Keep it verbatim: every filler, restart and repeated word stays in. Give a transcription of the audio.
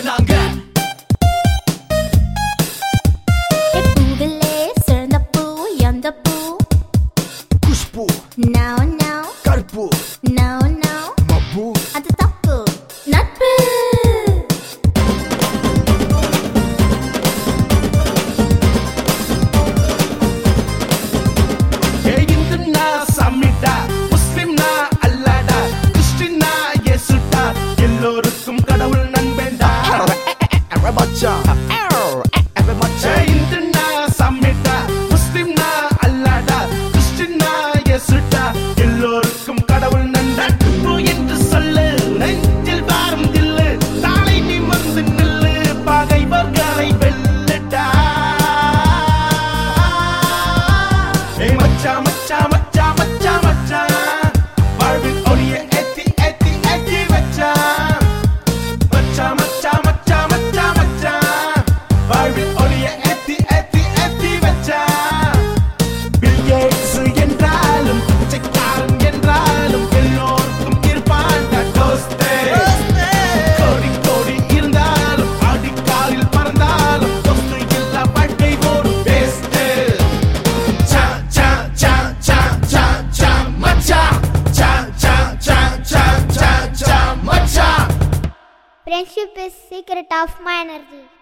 நாங்க. பூவிலே சிறந்த பூ எந்த பூ? குஷ்பு. No no. கருப்பு. No no. மப்பு. அது தப்பு. நட்பு. எல்லோருக்கும் கடவுள் நண்பேண்டா. மச்சான் இந்துன்னா சம்மிட்டா, முஸ்லிம்னா அல்லாடா, கிறிஸ்டின்னா இயேசுடா, எல்லோருக்கும் கடவுள் நண்பன் என்று சொல்லு. நெஞ்சில் வாரும் தில்லு, தாளை நிமிர்ந்து நில்லு, பகைவர்களை வெல்லடா. ஏய் மச்சான் மச்சான் மச்சான் மச்சான் மச்சான், வாழ்வில் ஒளியை ஏத்தி ஏத்தி ஏத்தி வச்சான். மச்சான் மச்சான் மச்சான் மச்சான் மச்சான், வாழ்வில் ஒளியை ஏத்தி ஏத்தி ஏத்தி வச்சான். பில் கேட்ஸ் என்றாலும் பிச்சைக்காரன் என்றாலும் எல்லோருக்கும் இருப்பான்டா தோஸ்தே. கோடி கோடி இருந்தாலும் ஆடிக்காலில் பறந்தாலும் தோஸ்து இல்ல வாழ்க்கை ஒரு வேஸ்ட். சா சா சா சா சா சா மச்சான், சா சா சா சா சா சா மச்சான். Friendship is secret of my energy.